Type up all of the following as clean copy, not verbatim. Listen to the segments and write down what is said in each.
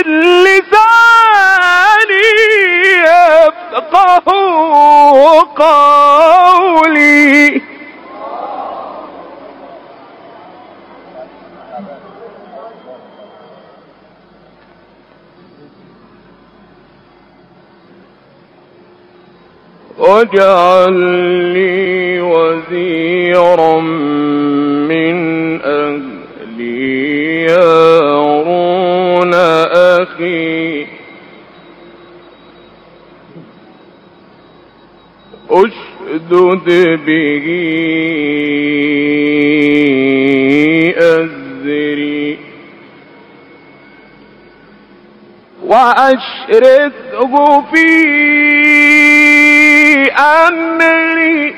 لساني يفقهوا قولي. واجعل لي وزيرا من أهلي هارون أخي أشدد به أزري وأشركه في أمري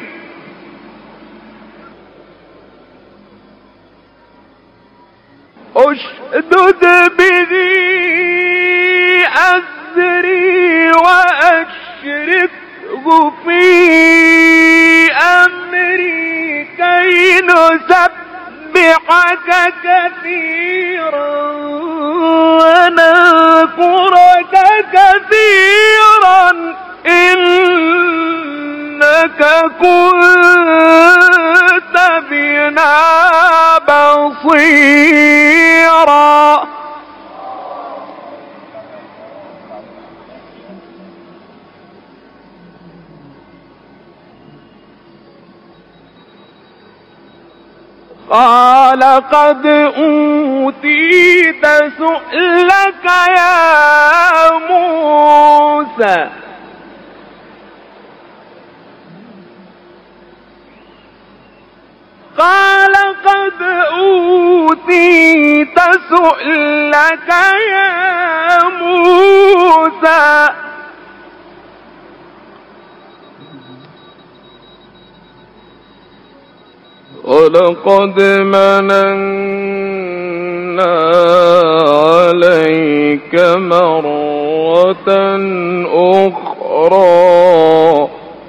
أشدد به أزري وأشركه في أمري كي نسبحك كثيرا ونذكرك كثيرا إنك كنت بنا بصيرا. قال قد أوتيت سؤلك يا موسى قال قد أوتيت سؤلك يا موسى ولقد مننا عليك مرة أخرى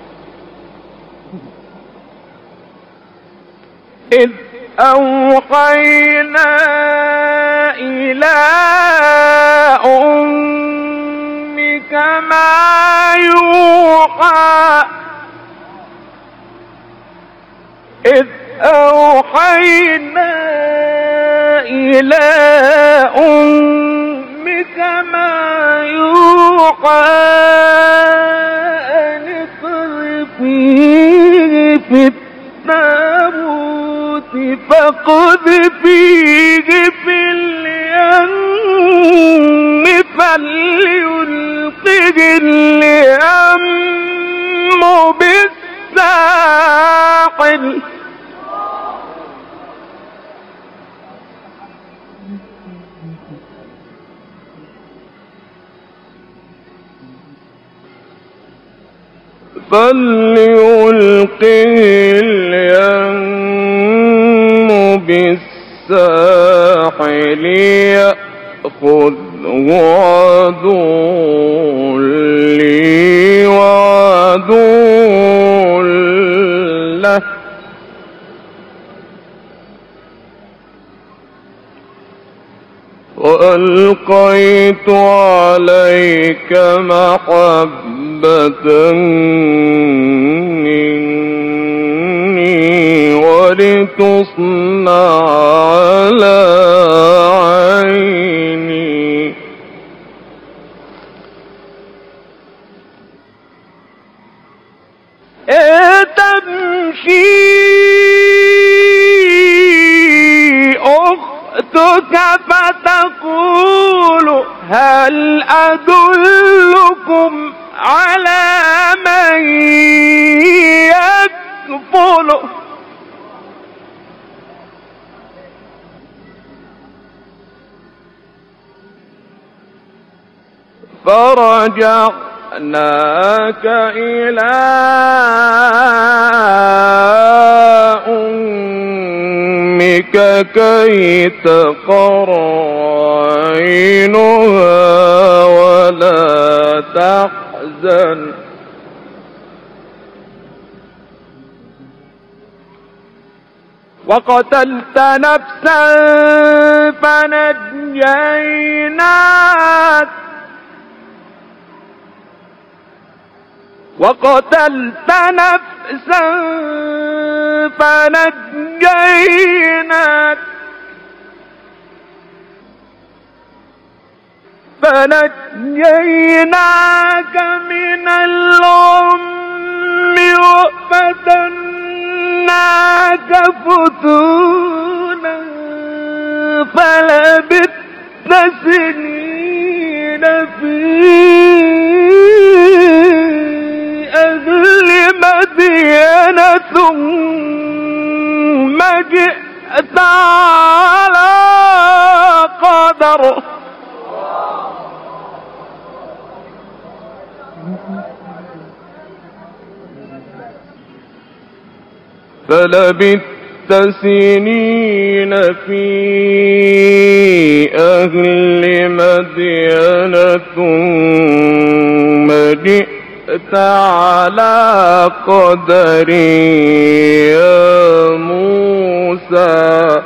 إذ أوحينا إلى أمك ما يوحى إذ أوحينا إلى أمك ما يوحى أن اقذفيه في التابوت فاقذفيه في اليم فليلقه اليم بالساحل فليلقه اليم بالساحل يأخذه عدو لي وعدو له وألقيت عليك محبة مني ولتصنع على عيني تمشي أختك فتقول هل أدلكم على من يكفله فرجعناك إلى أمك كي تقر عينها ولا تحزن وقتلت نفسا فنجيناك فنجيناك وقتلت نفسا فنجيناك من الغم وفتناك فتونا فلبثت سنين في أهل مدين ثم جئت على قدر فلبثت سنين في أهل مدين ثم جئت على قدر يا موسى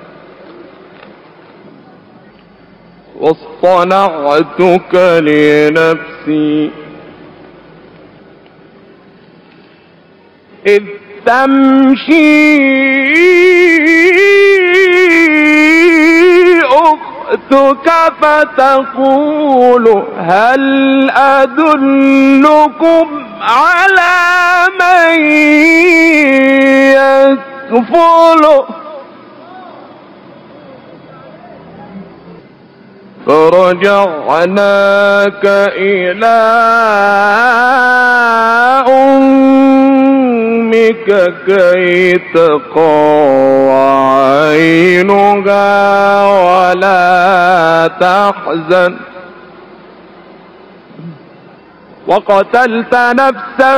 واصطنعتك لنفسي إذ تمشي أختك فتقول هل أدلكم على من يكفله فرجعناك إلى أمك كي تقر عينها ولا تحزن وقتلت نفسا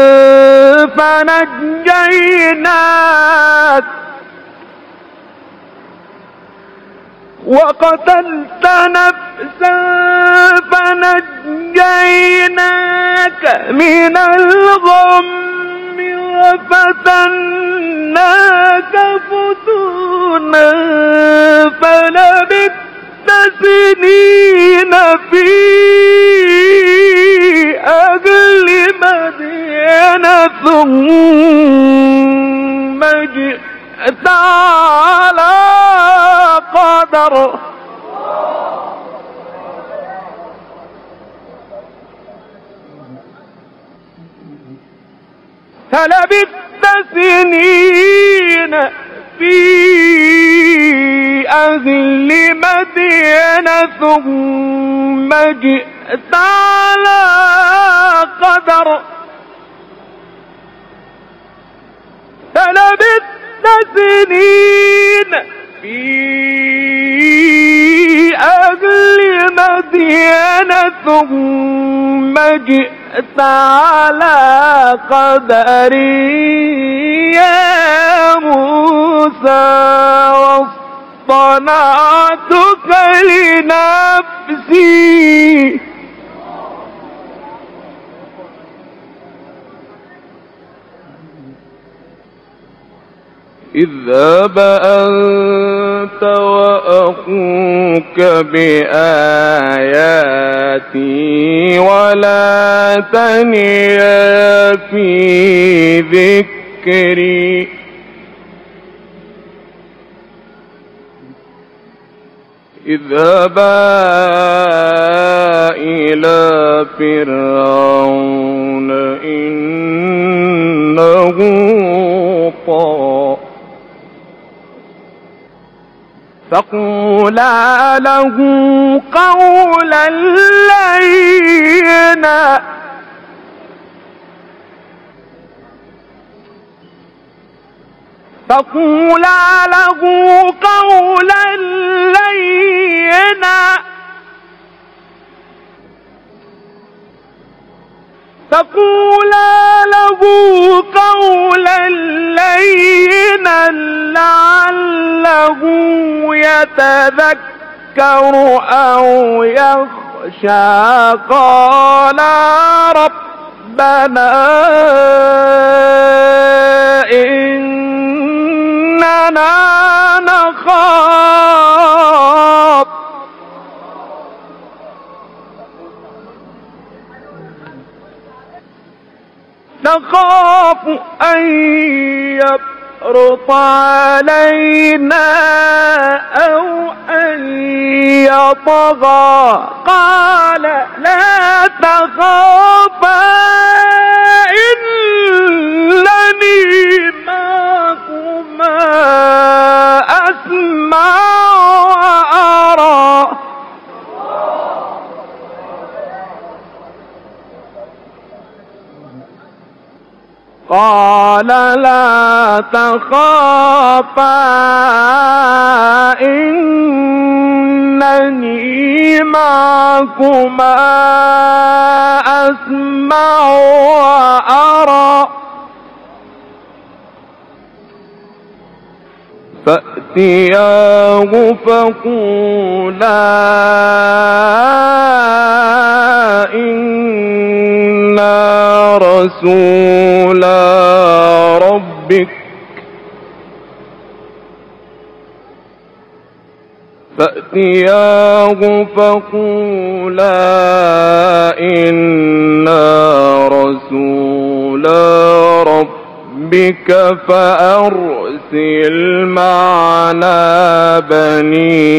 فنجيناك من الغم وفتناك فتونا فلبثت سنين في أهل مدين ثم جئت على قدر فلبثت سنين في أهل مدين ثم جئت على قدر فلبثت سنين في أهل مدين ثم جئت على قدري يا موسى واصطنعتك لنفسي اذهب أنت وأخوك بآياتي ولا تنيا في ذكري اذهبا إلى فرعون إنه طغى فقولا له قولا لينا لعله يتذكر أو يخشى قال ربنا إننا نخاف نخاف أن يفرط علينا أو أن يطغى قال لا تخافا إنني معكما أسمع وأرى قال لا تخافا إنني معكما أسمع وأرى فأتياه فقولا إنا رسولا ربك فأتياه فقولا إنا رسولا ربك فأرسل معنا بني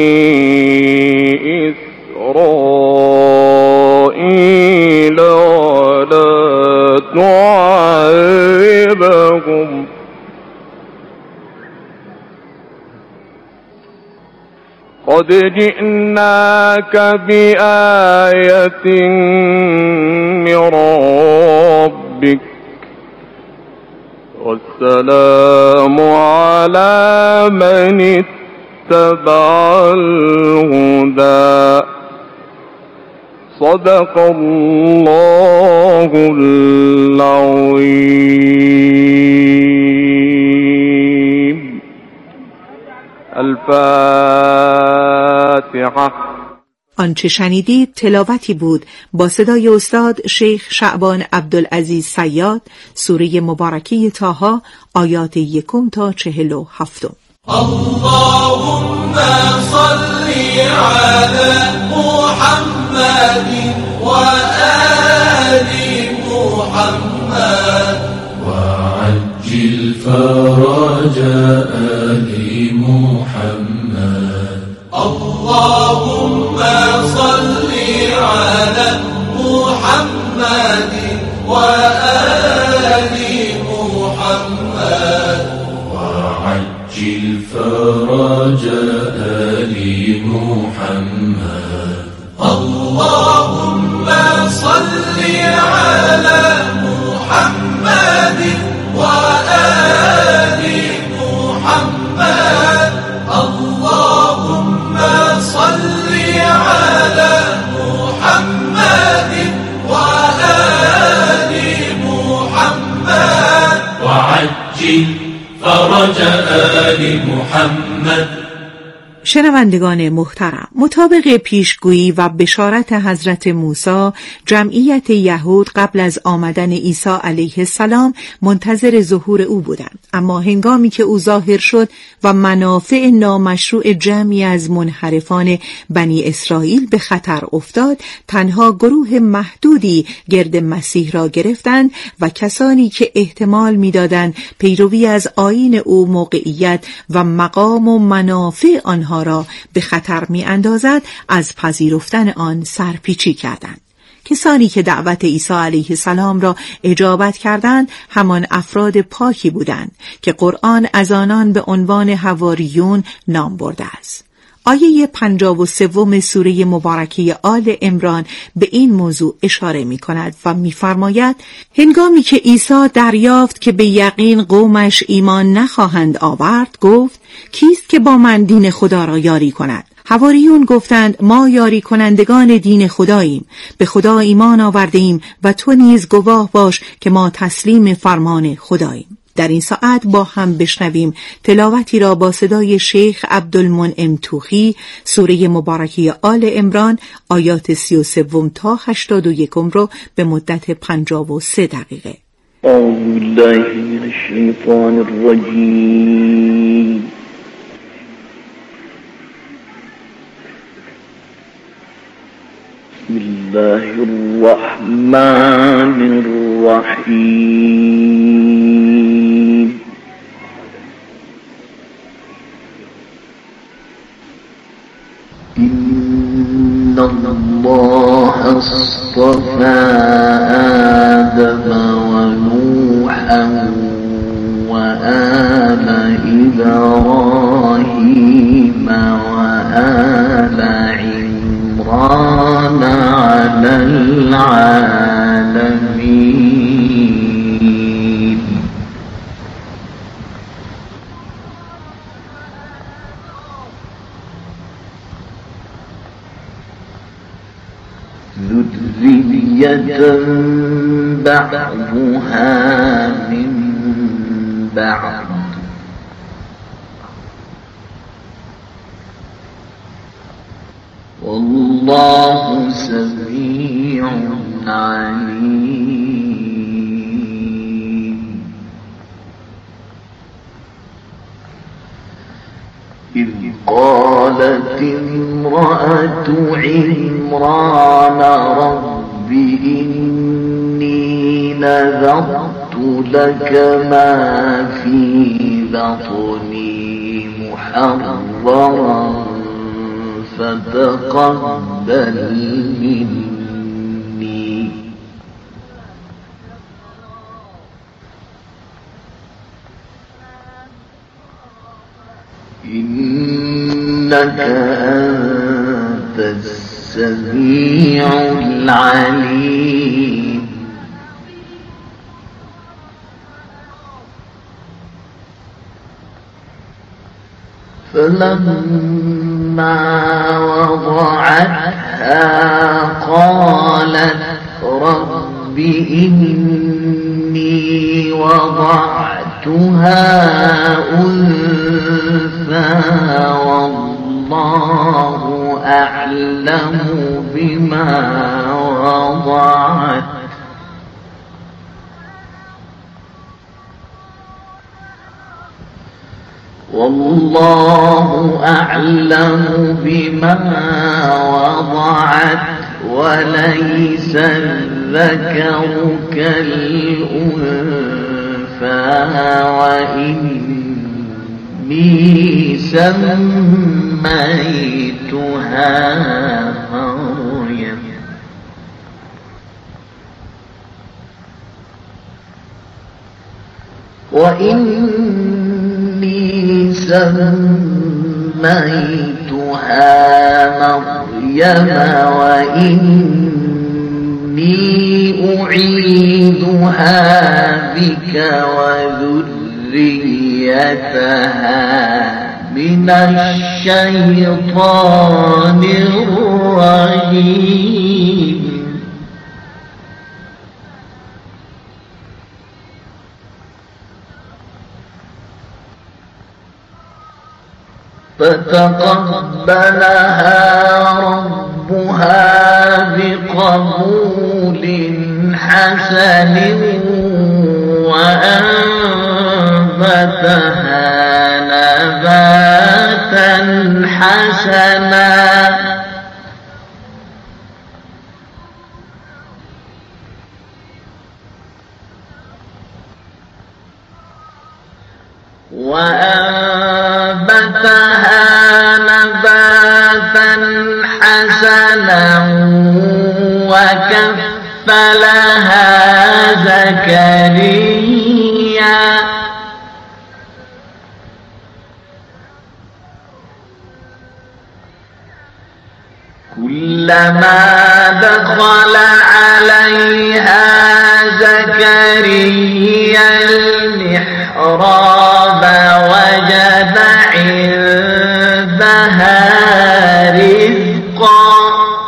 إسرائيل ولا تعذبهم قد جئناك بآية من ربك والسلام على من اتبع الهدى صدق الله العظيم. الفاتحة. آنچه شنیدید تلاوتی بود با صدای استاد شیخ شعبان عبدالعزیز صیاد، سوره مبارکه طه، آیات 1 تا 47. اللهم صل على محمد وآل محمد وعجل فرج آل محمد. اللهم صل على محمد وآل محمد وعجل فرج آل محمد. اللهم صل على محمد وآل محمد. اللهم صل على محمد وآل محمد وعجل فرج آل محمد. شنوندگان محترم، مطابق پیشگویی و بشارت حضرت موسی، جمعیت یهود قبل از آمدن عیسی علیه السلام منتظر ظهور او بودند، اما هنگامی که او ظاهر شد و منافع نامشروع جمعی از منحرفان بنی اسرائیل به خطر افتاد، تنها گروه محدودی گرد مسیح را گرفتند و کسانی که احتمال می‌دادند پیروی از آیین او موقعیت و مقام و منافع آنها را به خطر می اندازد از پذیرفتن آن سرپیچی کردند. کسانی که دعوت عیسی علیه السلام را اجابت کردند همان افراد پاکی بودند که قرآن از آنان به عنوان حواریون نام برده است. آیه 53 سوره مبارکه آل عمران به این موضوع اشاره می کند و می فرماید هنگامی که عیسی دریافت که به یقین قومش ایمان نخواهند آورد، گفت کیست که با من دین خدا را یاری کند؟ حواریون گفتند ما یاری کنندگان دین خداییم، به خدا ایمان آورده ایم و تو نیز گواه باش که ما تسلیم فرمان خداییم. در این ساعت با هم بشنویم تلاوتی را با صدای شیخ عبدالمنعم توخی، سوره مبارکه آل عمران، آیات 33 تا 81 را به مدت 53 دقیقه. اعوذ بالله من الشیطان الرجیم. بسم الله الرحمن الرحيم إن الله اصطفى آدم ونوحا وآل إبراهيم وآل عمران على العالمين ذرية بعضها من بعض والله سميع عليم إذ قالت امرأة عمران رب إني نذرت لك ما في بطني محررا فتقبل مني إنك أنت السميع العليم فلما وضعتها قالت رب إني وضعتها أنثى والله أعلم بما وضعت والله أعلم بما وضعت وليس الذكر كالأنثى وإني سميتها مريم وإني سميتها مريم وإني أعيذها بك وذريتها من الشيطان الرجيم فتقبلها ربها بقبول حسن وأنبتها نباتا حسنا وكفلها زكريا كلما دخل عليها زكريا المحراب وجد عندها رزقا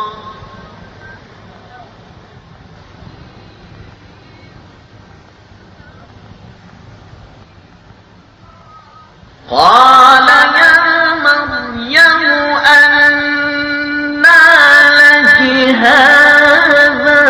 قال يا مريم أنى لك هذا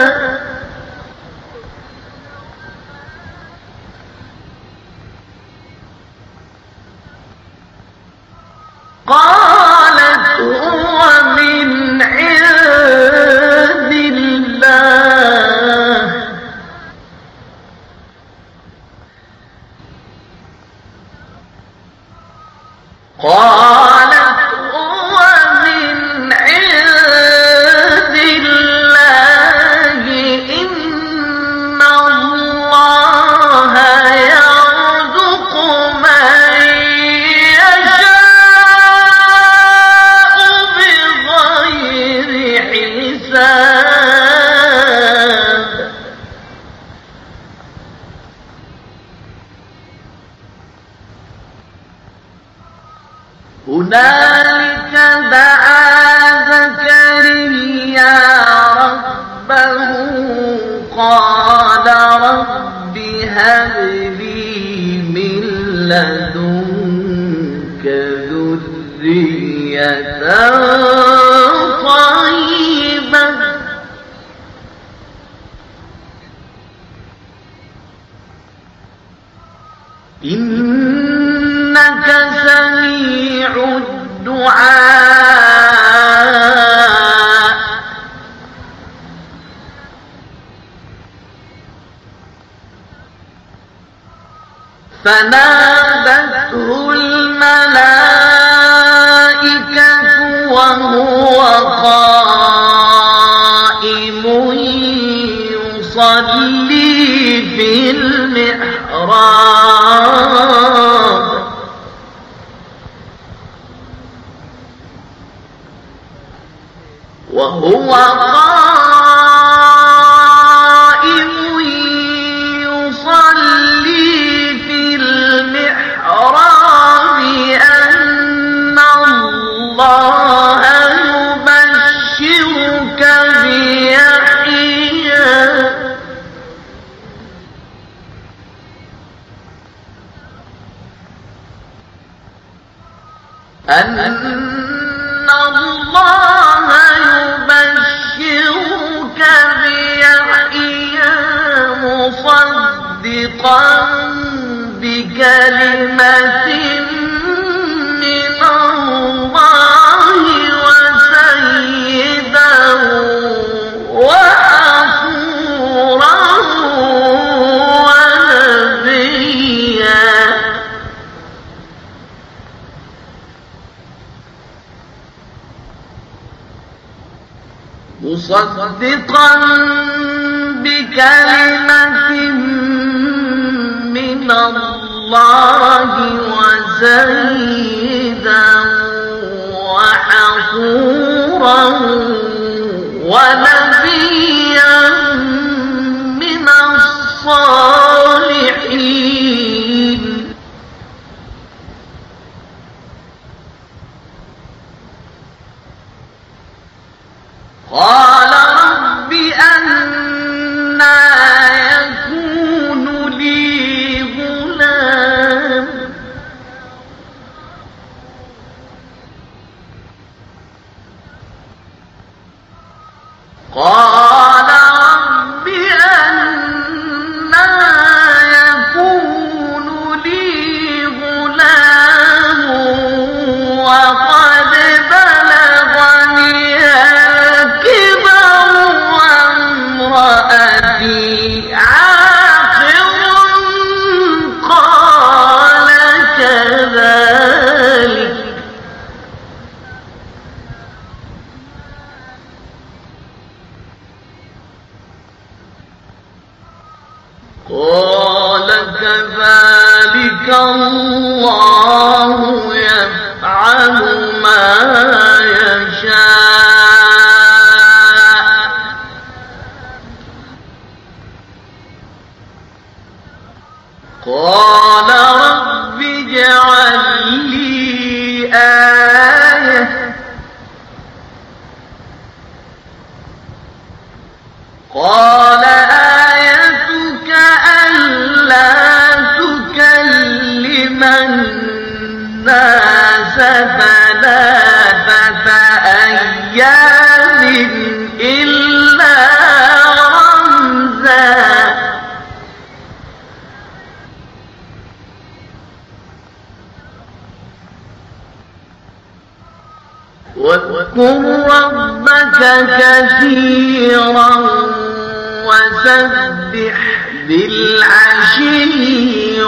قالت هو من عند فنادته الملائكة وهو قائم يصلي في المحراب وهو قائم يصلي في المحراب أن الله يبشرك بيحيى أن الله يبشرك بيحيى مصدقا بكلمة من الله وسيدا وحصورا ونبيا مصدقا بكلمة من الله وسيدا وحصورا ونبيا من الصالحين قال رب أنى يكون لي غلام قال رب أنى يكون لي غلام وقد بلغني الكبر وامرأتي عاقر قال كذلك الله يفعل ما يشاء قال رب اجعل لي آية قال آيتك ألا تكلم الناس ثلاثة أيام إلا رمزا واذكر ربك كثيرا وسبح بالعشي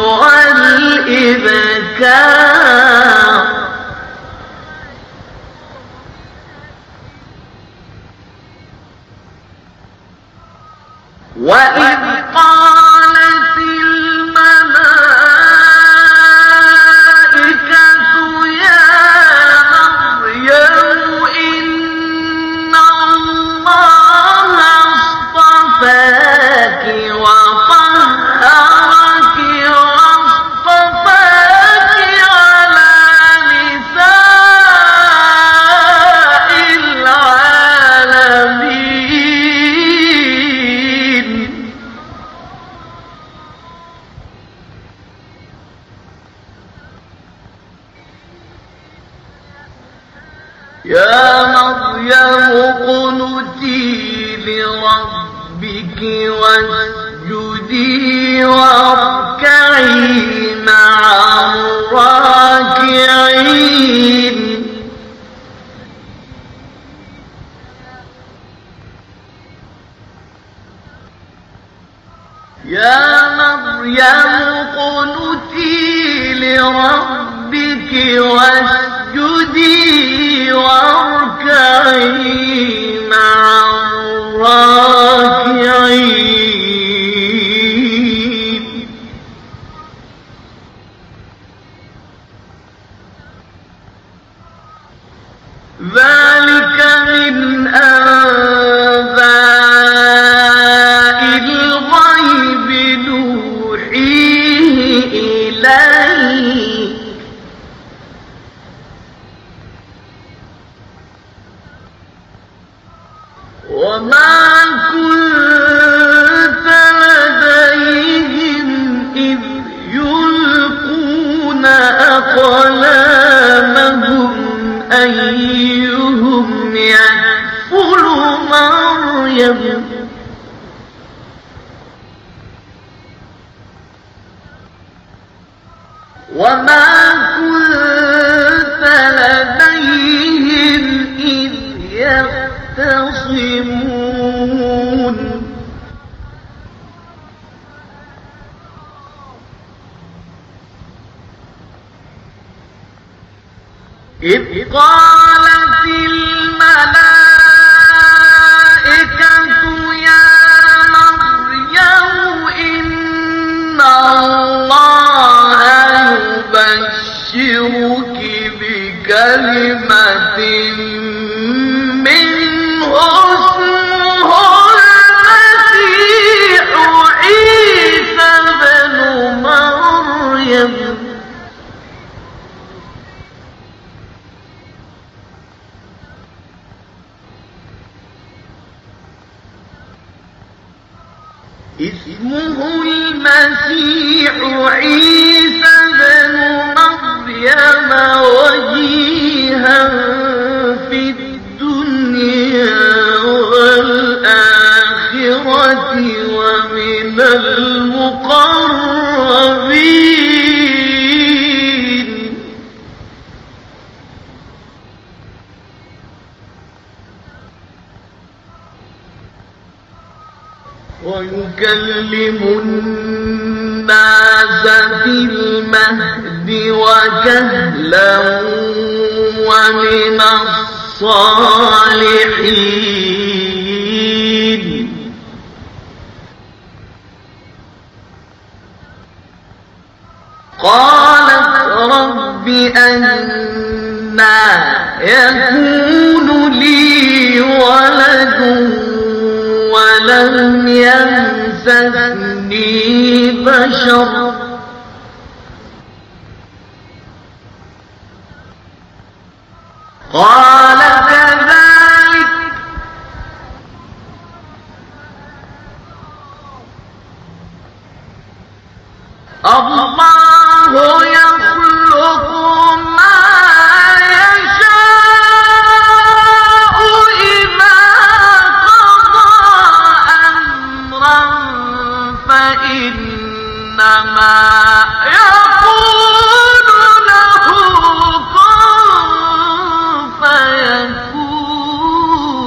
والإبكار وإذ قالت الملائكة يا مريم إن الله اصطفاك وطهرك واصطفاك على نساء العالمين يا مريم اقنتي لربك واسجدي واركعي مع الراكعين يا مريم اقنتي لربك واسجدي واركعي مع الراكعين. ذلك من أنباء الغيب نوحيه إليك وما كنت لديهم إذ يلقون أقلامهم أيهم يكفل مريم وما كنت لديهم إذ يختصمون إذ قالت الملائكة يا مريم إن الله يبشرك بكلمة منه اسمه المسيح عيسى بن مريم اسمه المسيح عيسى بن مريم وجيها في الدنيا والآخرة ومن المقربين ويكلم الناس في المهد وكهلا ومن الصالحين. قالت رب أنى يكون لي ولد ولم يمسسني بشر